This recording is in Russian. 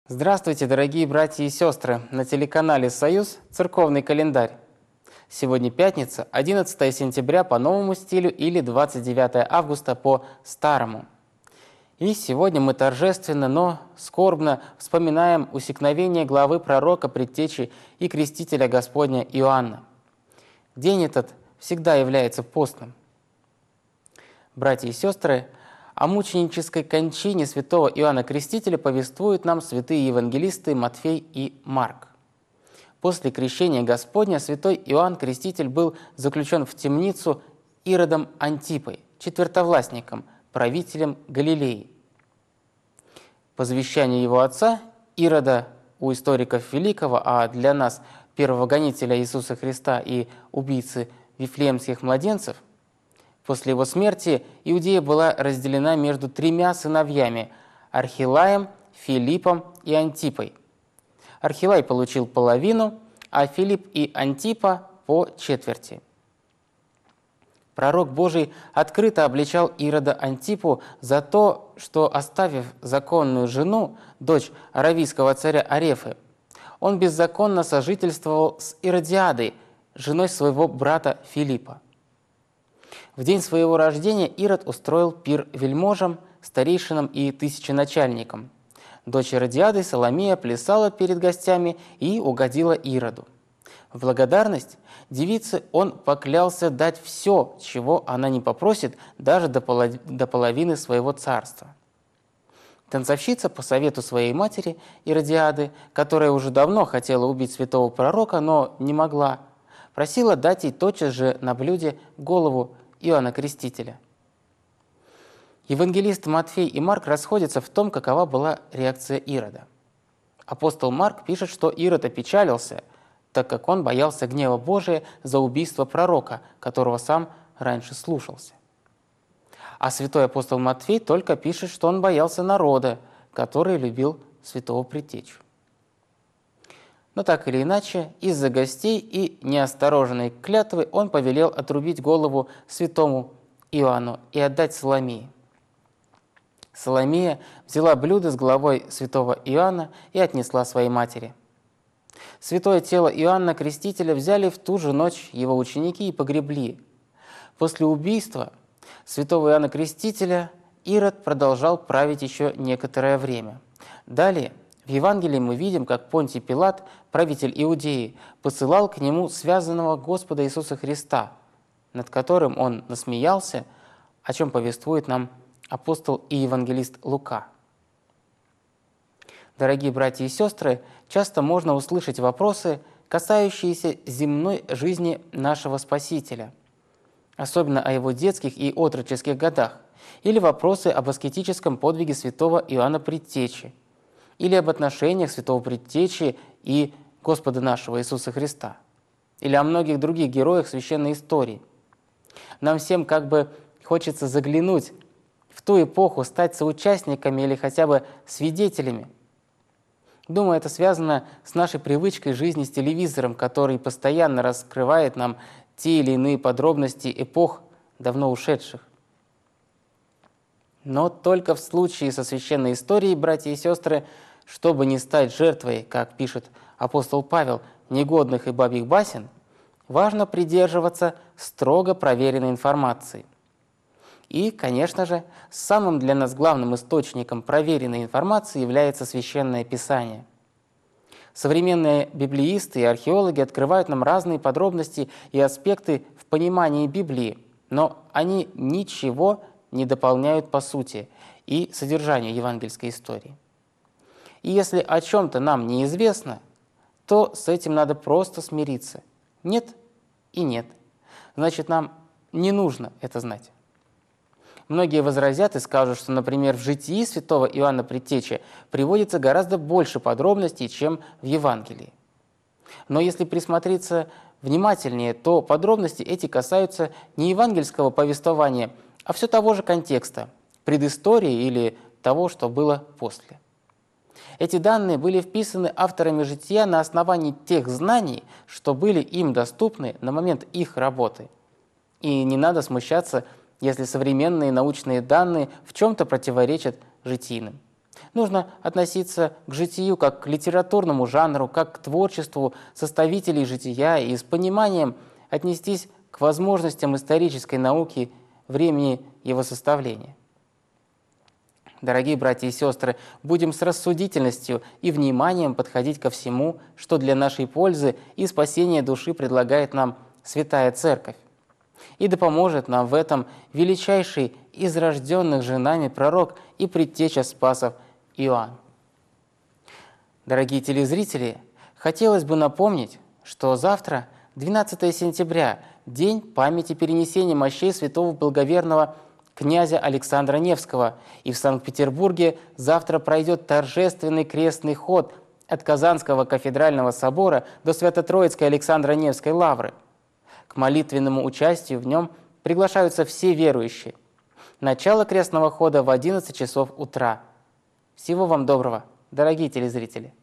Здравствуйте, дорогие братья и сестры! На телеканале «Союз» церковный календарь. Сегодня пятница, 11 сентября по новому стилю или 29 августа по старому. И сегодня мы торжественно, но скорбно вспоминаем усекновение главы пророка, предтечи и крестителя Господня Иоанна. День этот всегда является постным. Братья и сестры, о мученической кончине святого Иоанна Крестителя повествуют нам святые евангелисты Матфей и Марк. После крещения Господня святой Иоанн Креститель был заключен в темницу Иродом Антипой, четвертовластником, правителем Галилеи. По завещанию его отца, Ирода, у историков великого, а для нас первого гонителя Иисуса Христа и убийцы вифлеемских младенцев, после его смерти Иудея была разделена между тремя сыновьями – Архилаем, Филиппом и Антипой. Архилай получил половину, а Филипп и Антипа – по четверти. Пророк Божий открыто обличал Ирода Антипу за то, что, оставив законную жену, дочь аравийского царя Арефы, он беззаконно сожительствовал с Иродиадой, женой своего брата Филиппа. В день своего рождения Ирод устроил пир вельможам, старейшинам и тысяченачальникам. Дочь Иродиады, Соломея, плясала перед гостями и угодила Ироду. В благодарность девице он поклялся дать все, чего она не попросит, даже до половины своего царства. Танцовщица по совету своей матери Иродиады, которая уже давно хотела убить святого пророка, но не могла, просила дать ей тотчас же на блюде голову Иоанна Крестителя. Евангелисты Матфей и Марк расходятся в том, какова была реакция Ирода. Апостол Марк пишет, что Ирод опечалился, так как он боялся гнева Божия за убийство пророка, которого сам раньше слушался. А святой апостол Матфей только пишет, что он боялся народа, который любил святого предтечу. Но так или иначе, из-за гостей и неосторожной клятвы он повелел отрубить голову святому Иоанну и отдать Соломее. Соломея взяла блюдо с головой святого Иоанна и отнесла своей матери. Святое тело Иоанна Крестителя взяли в ту же ночь его ученики и погребли. После убийства святого Иоанна Крестителя Ирод продолжал править еще некоторое время. Далее в Евангелии мы видим, как Понтий Пилат, правитель Иудеи, посылал к нему связанного Господа Иисуса Христа, над которым он насмеялся, о чем повествует нам апостол и евангелист Лука. Дорогие братья и сестры, часто можно услышать вопросы, касающиеся земной жизни нашего Спасителя, особенно о его детских и отроческих годах, или вопросы об аскетическом подвиге святого Иоанна Предтечи, или об отношениях святого Предтечи и Господа нашего Иисуса Христа, или о многих других героях священной истории. Нам всем как бы хочется заглянуть в ту эпоху, стать соучастниками или хотя бы свидетелями. Думаю, это связано с нашей привычкой жизни с телевизором, который постоянно раскрывает нам те или иные подробности эпох, давно ушедших. Но только в случае со священной историей, братья и сестры, чтобы не стать жертвой, как пишет апостол Павел, негодных и бабьих басен, важно придерживаться строго проверенной информации. И, конечно же, самым для нас главным источником проверенной информации является Священное Писание. Современные библеисты и археологи открывают нам разные подробности и аспекты в понимании Библии, но они ничего не дополняют по сути и содержанию евангельской истории. И если о чем-то нам неизвестно, то с этим надо просто смириться. Нет и нет. Значит, нам не нужно это знать. Многие возразят и скажут, что, например, в житии святого Иоанна Предтечи приводится гораздо больше подробностей, чем в Евангелии. Но если присмотреться внимательнее, то подробности эти касаются не евангельского повествования, а все того же контекста, предыстории или того, что было после. Эти данные были вписаны авторами жития на основании тех знаний, что были им доступны на момент их работы. И не надо смущаться, если современные научные данные в чем-то противоречат житийным. Нужно относиться к житию как к литературному жанру, как к творчеству составителей жития и с пониманием отнестись к возможностям исторической науки времени его составления. Дорогие братья и сестры, будем с рассудительностью и вниманием подходить ко всему, что для нашей пользы и спасения души предлагает нам Святая Церковь. И да поможет нам в этом величайший из рожденных же нами пророк и предтеча Спасов Иоанн. Дорогие телезрители, хотелось бы напомнить, что завтра, 12 сентября, день памяти перенесения мощей святого благоверного князя Александра Невского, и в Санкт-Петербурге завтра пройдет торжественный крестный ход от Казанского кафедрального собора до Свято-Троицкой Александро-Невской лавры. К молитвенному участию в нем приглашаются все верующие. Начало крестного хода в 11 часов утра. Всего вам доброго, дорогие телезрители!